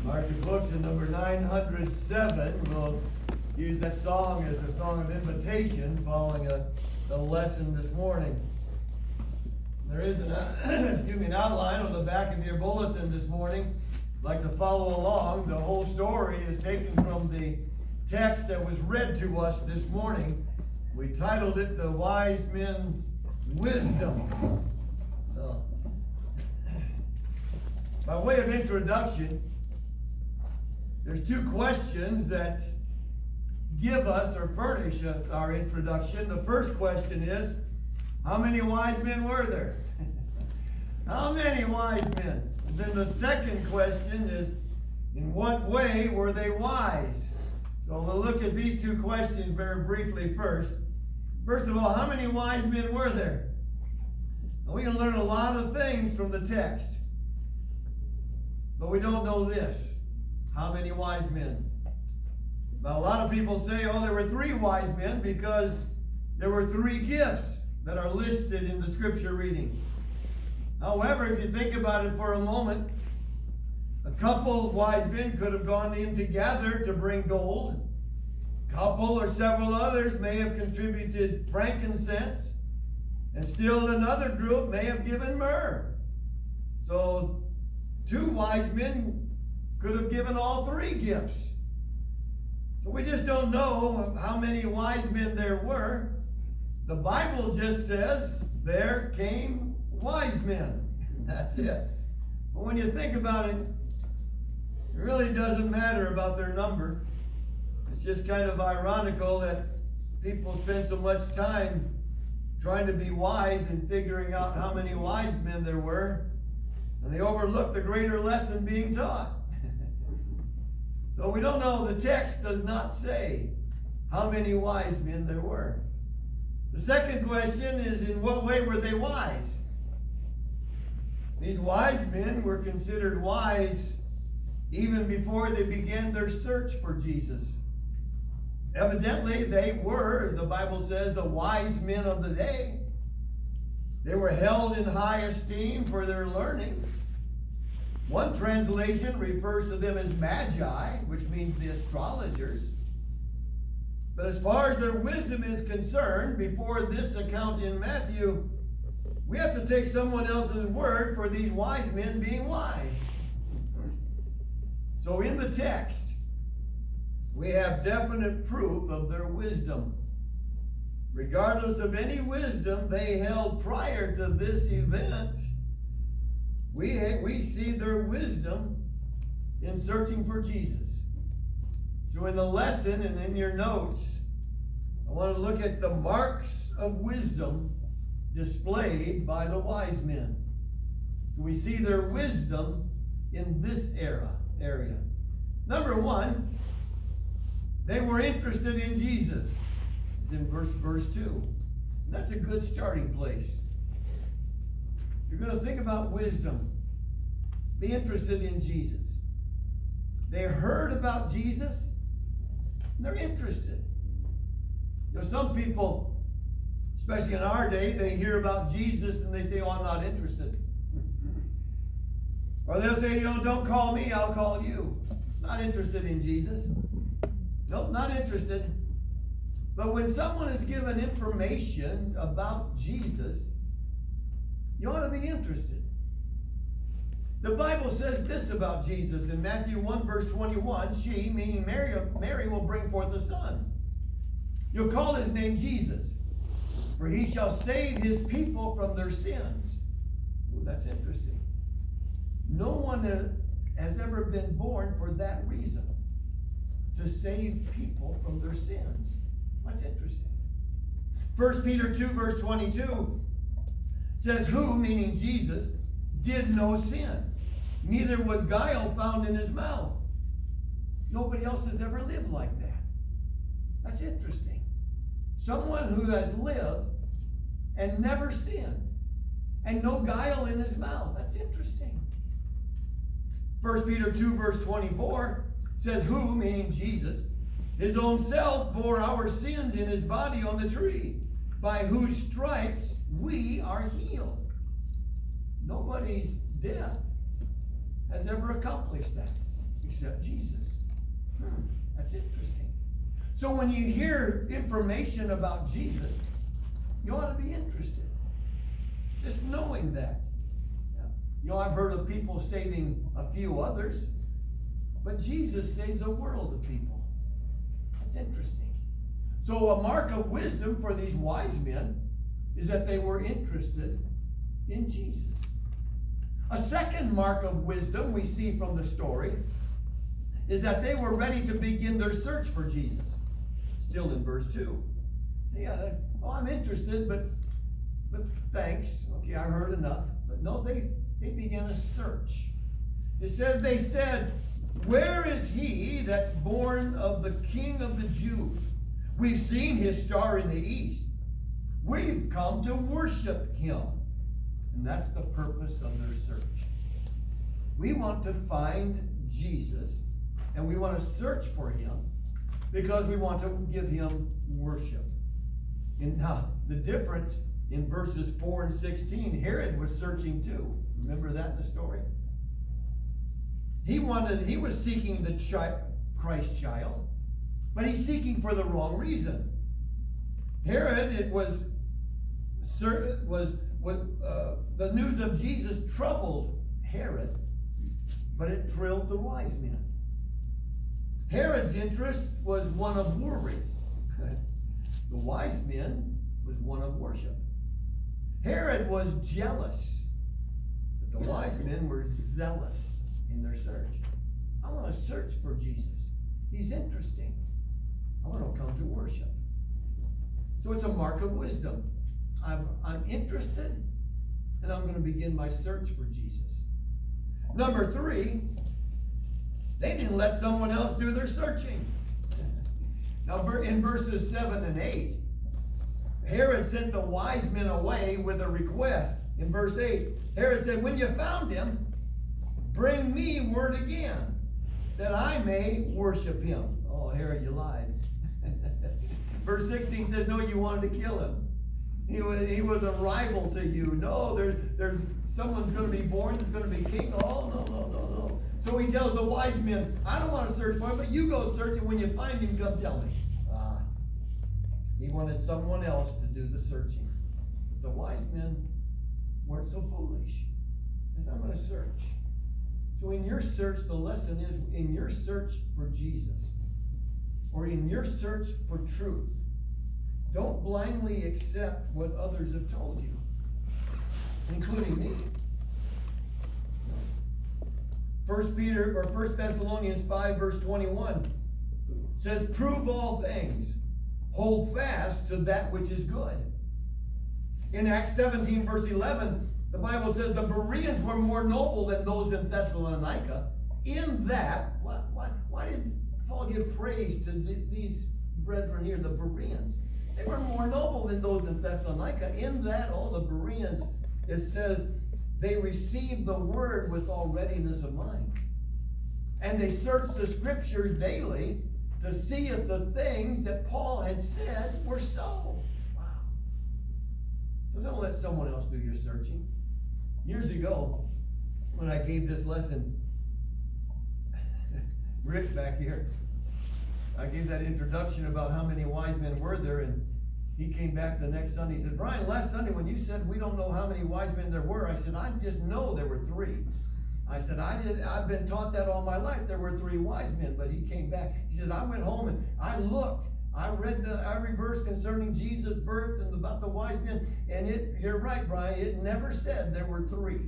Mark your books in number 907. We'll use that song as a song of invitation following a lesson this morning. There is an outline on the back of your bulletin this morning. I'd like to follow along. The whole story is taken from the text that was read to us this morning. We titled it The Wise Men's Wisdom. By way of introduction, there's two questions that give us or furnish our introduction. The first question is, how many wise men were there? How many wise men? And then the second question is, in what way were they wise? So we'll look at these two questions very briefly first. First of all, how many wise men were there? And we can learn a lot of things from the text. But we don't know this. How many wise men? Now, a lot of people say, oh, there were 3 wise men because there were 3 gifts that are listed in the scripture reading. However, if you think about it for a moment, a couple of wise men could have gone in together to bring gold. A couple or several others may have contributed frankincense. And still another group may have given myrrh. So 2 wise men could have given all 3 gifts. So we just don't know how many wise men there were. The Bible just says there came wise men. That's it. But when you think about it, it really doesn't matter about their number. It's just kind of ironical that people spend so much time trying to be wise and figuring out how many wise men there were, and they overlook the greater lesson being taught. So we don't know. The text does not say how many wise men there were. The second question is, in what way were they wise? These wise men were considered wise even before they began their search for Jesus. Evidently, they were, as the Bible says, the wise men of the day. They were held in high esteem for their learning. One translation refers to them as magi, which means the astrologers. But as far as their wisdom is concerned, before this account in Matthew, we have to take someone else's word for these wise men being wise. So in the text, we have definite proof of their wisdom. Regardless of any wisdom they held prior to this event, we see their wisdom in searching for Jesus. So in the lesson and in your notes, I want to look at the marks of wisdom displayed by the wise men. So we see their wisdom in this area. Number 1, they were interested in Jesus. It's in verse 2. And that's a good starting place. You're going to think about wisdom. Be interested in Jesus. They heard about Jesus. And they're interested. You know, some people, especially in our day, they hear about Jesus and they say, oh, I'm not interested. Or they'll say, don't call me, I'll call you. Not interested in Jesus. Nope, not interested. But when someone is given information about Jesus, you ought to be interested. The Bible says this about Jesus in Matthew 1, verse 21. She, meaning Mary, will bring forth a son. You'll call his name Jesus, for he shall save his people from their sins. Ooh, that's interesting. No one has ever been born for that reason, to save people from their sins. That's interesting. 1 Peter 2, verse 22 says, who, meaning Jesus, did no sin, neither was guile found in his mouth. Nobody else has ever lived like that. That's interesting. Someone who has lived and never sinned, and no guile in his mouth. That's interesting. 1 Peter 2, verse 24 says, who, meaning Jesus, his own self bore our sins in his body on the tree, by whose stripes we are healed. Nobody's death has ever accomplished that, accept Jesus. That's interesting. So when you hear information about Jesus, you ought to be interested. Just knowing that. You know, I've heard of people saving a few others, but Jesus saves a world of people. That's interesting. So a mark of wisdom for these wise men is that they were interested in Jesus. A second mark of wisdom we see from the story is that they were ready to begin their search for Jesus. Still in verse 2. Yeah, I'm interested, but thanks. Okay, I heard enough. But no, they began a search. It says, they said, where is he that's born of the King of the Jews? We've seen his star in the east. We've come to worship him. And that's the purpose of their search. We want to find Jesus, and we want to search for him because we want to give him worship. And now, the difference in verses 4 and 16, Herod was searching too. Remember that in the story? He was seeking the Christ child, but he's seeking for the wrong reason. Herod, the news of Jesus troubled Herod, but it thrilled the wise men. Herod's interest was one of worry. The wise men was one of worship. Herod was jealous, but the wise men were zealous in their search. I want to search for Jesus. He's interesting. I want to come to worship. So it's a mark of wisdom. I'm interested, and I'm going to begin my search for Jesus. Number 3, they didn't let someone else do their searching. Now, in verses 7 and 8, Herod sent the wise men away with a request. In verse 8, Herod said, when you found him, bring me word again, that I may worship him. Oh, Herod, you lied. Verse 16 says, no, you wanted to kill him. He was a rival to you. No, there's someone's going to be born that's going to be king. Oh, no. So he tells the wise men, I don't want to search for him, but you go search, and when you find him, come tell me. He wanted someone else to do the searching. But the wise men weren't so foolish. They said, I'm going to search. So in your search, the lesson is, in your search for Jesus, or in your search for truth, don't blindly accept what others have told you, including me. 1 Thessalonians 5 verse 21 says, prove all things, hold fast to that which is good. In Acts 17 verse 11, the Bible says the Bereans were more noble than those in Thessalonica. In that, why did Paul give praise to these brethren here, the Bereans? They were more noble than those in Thessalonica. In that, all the Bereans, it says, they received the word with all readiness of mind. And they searched the scriptures daily to see if the things that Paul had said were so. Wow. So don't let someone else do your searching. Years ago, when I gave this lesson, Rick back here, I gave that introduction about how many wise men were there, and he came back the next Sunday. He said, Brian, last Sunday when you said we don't know how many wise men there were, I said, I just know there were 3. I said, I've been taught that all my life. There were 3 wise men. But he came back. He said, I went home and I looked. I read every verse concerning Jesus' birth and about the wise men. And you're right, Brian, it never said there were 3.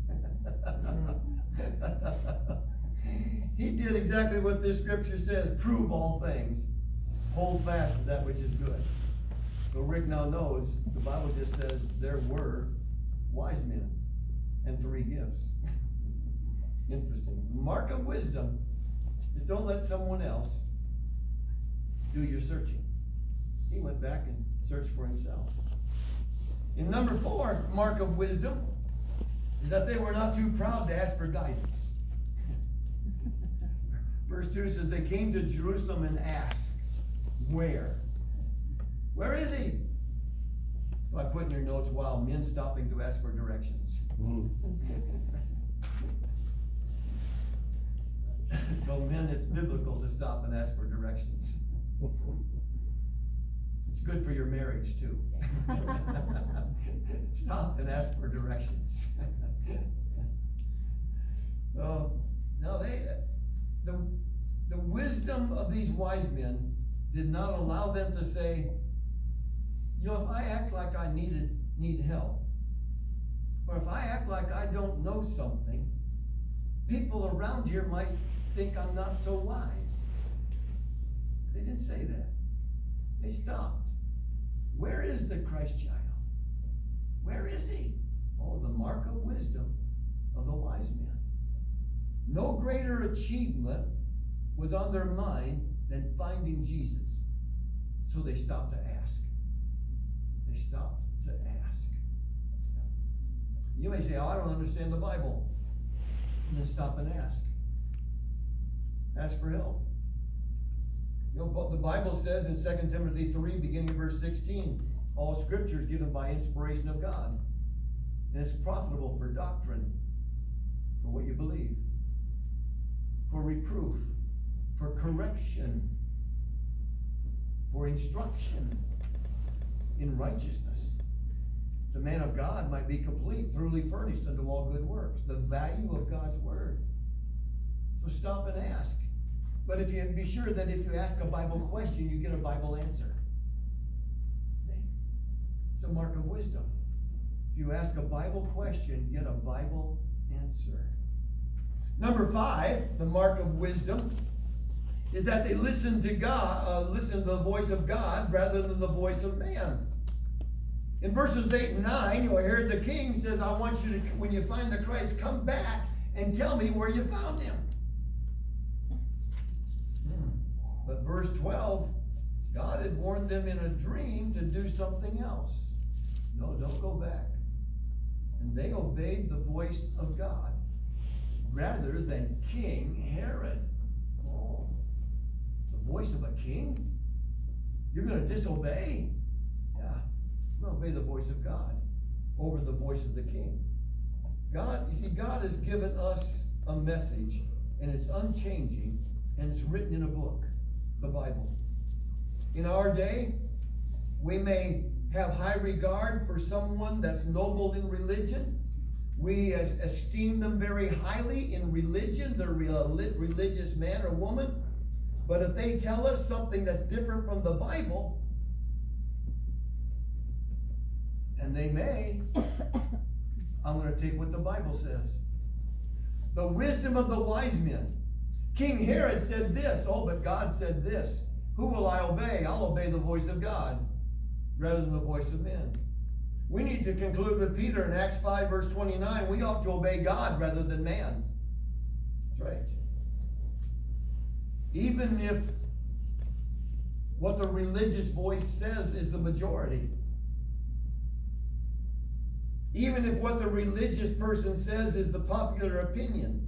He did exactly what this scripture says. Prove all things. Hold fast to that which is good. So Rick now knows the Bible just says there were wise men and 3 gifts. Interesting. Mark of wisdom is don't let someone else do your searching. He went back and searched for himself. In number 4, mark of wisdom is that they were not too proud to ask for guidance. Verse 2 says, they came to Jerusalem and asked, where? Where is he? So I put in your notes, wow, men stopping to ask for directions. So men, it's biblical to stop and ask for directions. It's good for your marriage too. Stop and ask for directions. No, the wisdom of these wise men did not allow them to say, you know, if I act like I need help, or if I act like I don't know something, people around here might think I'm not so wise. They didn't say that. They stopped. Where is the Christ child? Where is he? Oh, the mark of wisdom of the wise men. No greater achievement was on their mind than finding Jesus. So they stopped to ask. They stopped to ask. You may say, oh, I don't understand the Bible. And then stop and ask. Ask for help. You know, the Bible says in 2 Timothy 3, beginning of verse 16, all scripture is given by inspiration of God. And it's profitable for doctrine, for what you believe, for reproof, for correction, for instruction in righteousness. The man of God might be complete, thoroughly furnished unto all good works. The value of God's word. So stop and ask. But if you be sure that if you ask a Bible question, you get a Bible answer. It's a mark of wisdom. If you ask a Bible question, get a Bible answer. Number 5, the mark of wisdom, is that they listen to God, listen to the voice of God rather than the voice of man. In verses 8 and 9, you'll hear the king says, I want you to, when you find the Christ, come back and tell me where you found him. But verse 12, God had warned them in a dream to do something else. No, don't go back. And they obeyed the voice of God rather than King Herod. Oh, the voice of a king? You're going to disobey? Yeah, we're going to obey the voice of God over the voice of the king. God, you see, God has given us a message, and it's unchanging, and it's written in a book, the Bible. In our day, we may have high regard for someone that's noble in religion. We esteem them very highly in religion. They're a religious man or woman. But if they tell us something that's different from the Bible, and they may, I'm going to take what the Bible says. The wisdom of the wise men. King Herod said this. Oh, but God said this. Who will I obey? I'll obey the voice of God rather than the voice of men. We need to conclude with Peter in Acts 5, verse 29. We ought to obey God rather than man. That's right. Even if what the religious voice says is the majority. Even if what the religious person says is the popular opinion.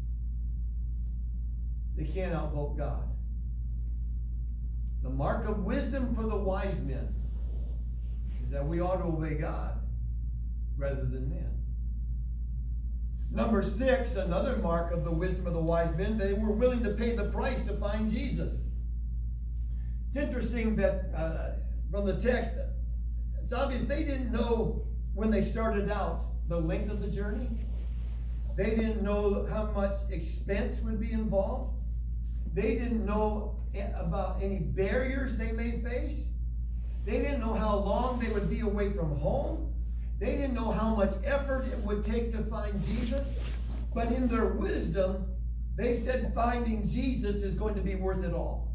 They can't outvote God. The mark of wisdom for the wise men is that we ought to obey God rather than men. Number 6, another mark of the wisdom of the wise men, they were willing to pay the price to find Jesus. It's interesting that from the text, it's obvious they didn't know when they started out the length of the journey. They didn't know how much expense would be involved. They didn't know about any barriers they may face. They didn't know how long they would be away from home. They didn't know how much effort it would take to find Jesus. But in their wisdom, they said finding Jesus is going to be worth it all.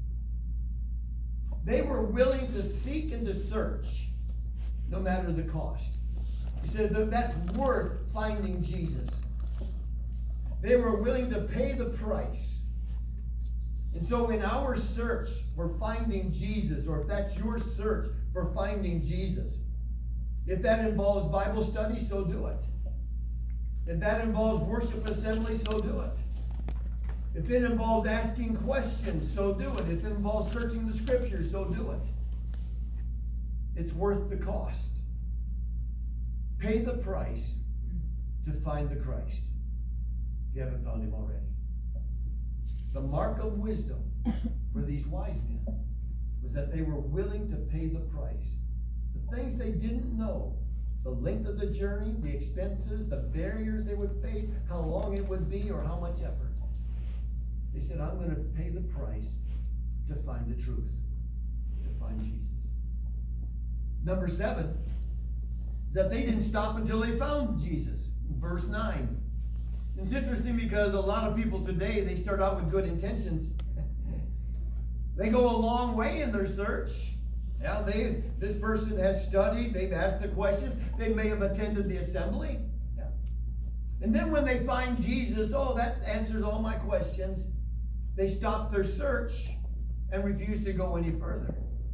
They were willing to seek and to search, no matter the cost. He said that's worth finding Jesus. They were willing to pay the price. And so in our search for finding Jesus, or if that's your search for finding Jesus, if that involves Bible study, so do it. If that involves worship assembly, so do it. If it involves asking questions, so do it. If it involves searching the scriptures, so do it. It's worth the cost. Pay the price to find the Christ, if you haven't found him already. The mark of wisdom for these wise men was that they were willing to pay the price. The things they didn't know, the length of the journey, the expenses, the barriers they would face, how long it would be, or how much effort. They said, I'm going to pay the price to find the truth, to find Jesus. Number 7 is that they didn't stop until they found Jesus. Verse 9. It's interesting because a lot of people today, they start out with good intentions. They go a long way in their search. Yeah, this person has studied, they've asked the question, they may have attended the assembly. Yeah. And then when they find Jesus, oh, that answers all my questions. They stop their search and refuse to go any further.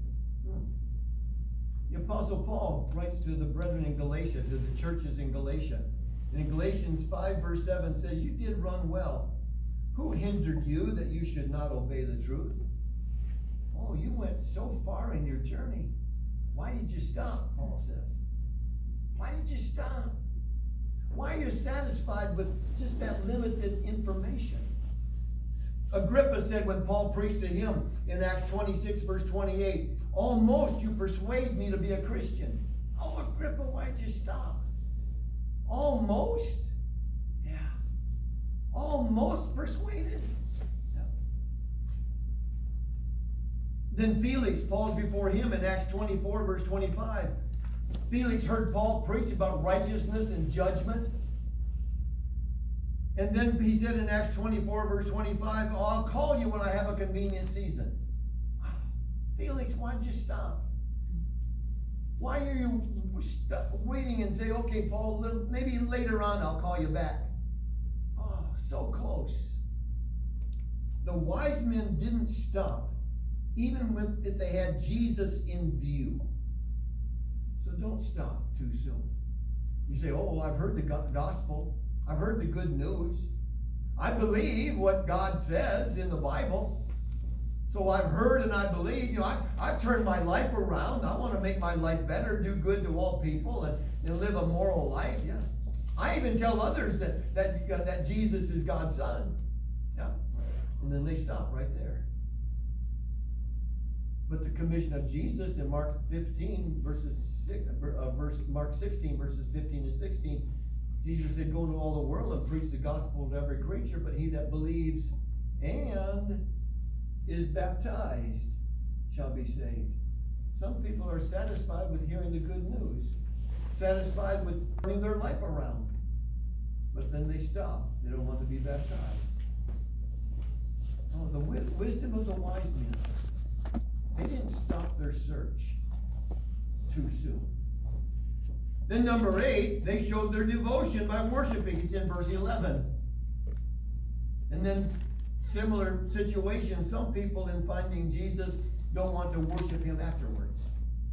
The Apostle Paul writes to the brethren in Galatia, to the churches in Galatia. And in Galatians 5 verse 7 says, you did run well. Who hindered you that you should not obey the truth? Oh, you went so far in your journey. Why did you stop, Paul says? Why did you stop? Why are you satisfied with just that limited information? Agrippa said when Paul preached to him in Acts 26 verse 28, almost you persuade me to be a Christian. Oh, Agrippa, why'd you stop? Almost? Yeah. Almost persuaded? No. Then Felix, Paul's before him in Acts 24 verse 25. Felix heard Paul preach about righteousness and judgment. And then he said in Acts 24 verse 25, oh, I'll call you when I have a convenient season. Wow. Felix, why'd you stop? Why are you waiting and say, okay, Paul, maybe later on I'll call you back? Oh, so close. The wise men didn't stop, even if they had Jesus in view. So don't stop too soon. You say, oh, well, I've heard the gospel. I've heard the good news. I believe what God says in the Bible. So I've heard and I believe. I've turned my life around. I want to make my life better, do good to all people, and live a moral life. Yeah. I even tell others that Jesus is God's Son. Yeah. And then they stop right there. But the commission of Jesus in Mark 15 Mark 16 verses 15 and 16. Jesus said, go to all the world and preach the gospel to every creature, but he that believes and is baptized shall be saved. Some people are satisfied with hearing the good news, satisfied with turning their life around, but then they stop. They don't want to be baptized. Oh, the wisdom of the wise men. They didn't stop their search too soon. Then number 8, they showed their devotion by worshiping. It's in verse 11. And then similar situation, some people in finding Jesus don't want to worship him afterwards.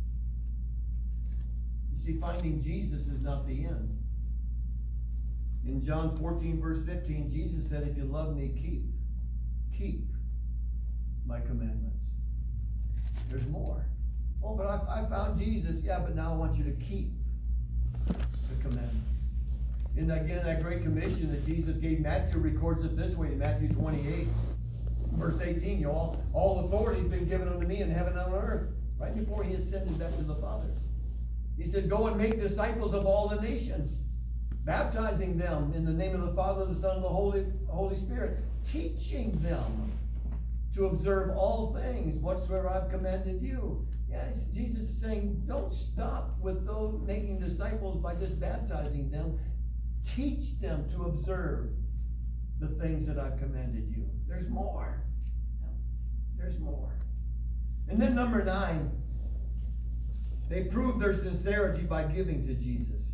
You see, finding Jesus is not the end. In John 14 verse 15, Jesus said, if you love me, keep my commandments. There's more. Oh, but I found Jesus. Yeah, but now I want you to keep the commandments. And again, that great commission that Jesus gave, Matthew records it this way in Matthew 28, verse 18. All authority has been given unto me in heaven and on earth. Right before he ascended back to the Father. He said, go and make disciples of all the nations, baptizing them in the name of the Father, the Son, and the Holy Spirit, teaching them to observe all things whatsoever I've commanded you. Yes, Jesus is saying, don't stop with those making disciples by just baptizing them. Teach them to observe the things that I've commanded you. There's more. There's more. And then number 9, they proved their sincerity by giving to Jesus.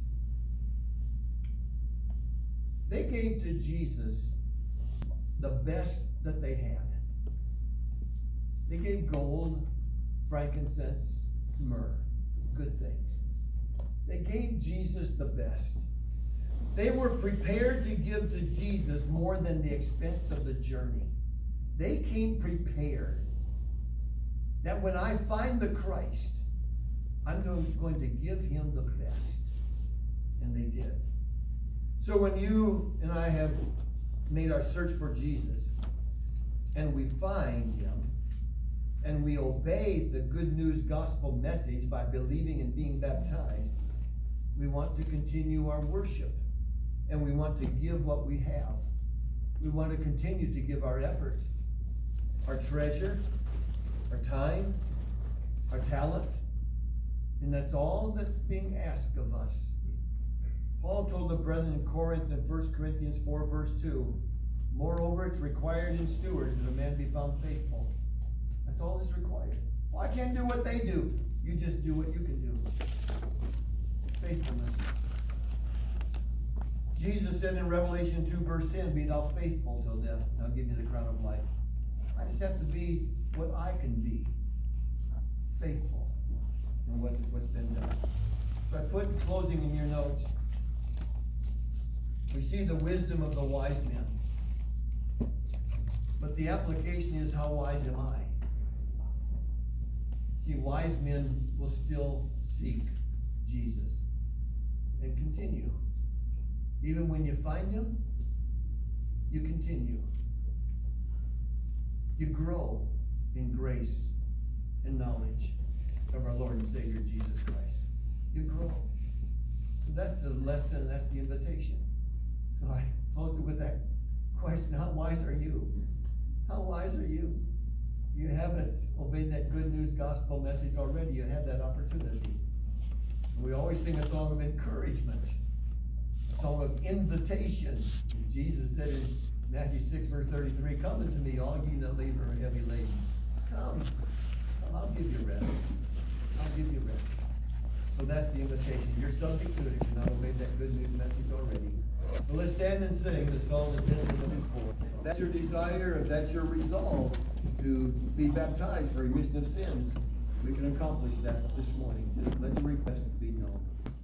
They gave to Jesus the best that they had. They gave gold, frankincense, myrrh, good things. They gave Jesus the best. They were prepared to give to Jesus more than the expense of the journey. They came prepared that when I find the Christ, I'm going to give him the best. And they did. So when you and I have made our search for Jesus, and we find him, and we obey the good news gospel message by believing and being baptized, we want to continue our worship, and we want to give what we have. We want to continue to give our effort, our treasure, our time, our talent, and that's all that's being asked of us. Paul told the brethren in Corinth in 1 Corinthians 4 verse 2, moreover, it's required in stewards that a man be found faithful. That's all that's required. Well, I can't do what they do. You just do what you can do. Faithfulness. Jesus said in Revelation 2 verse 10, be thou faithful till death, and I'll give you the crown of life. I just have to be what I can be. Faithful in what's been done. So I put closing in your notes. We see the wisdom of the wise men. But the application is, how wise am I? See, wise men will still seek Jesus and continue. Even when you find him, you continue. You grow in grace and knowledge of our Lord and Savior Jesus Christ. You grow. So that's the lesson, that's the invitation. So I closed it with that question, how wise are you? How wise are you? You haven't obeyed that good news gospel message already. You have that opportunity. We always sing a song of encouragement, a song of invitation. Jesus said in Matthew 6 verse 33, come unto me, all ye that labor and heavy laden. Come, I'll give you rest. I'll give you rest. So that's the invitation. You're subject to it if you've not obeyed that good news message already. So let's stand and sing the song that this is looking for. If that's your desire, if that's your resolve to be baptized for remission of sins, we can accomplish that this morning. Just let your request be known.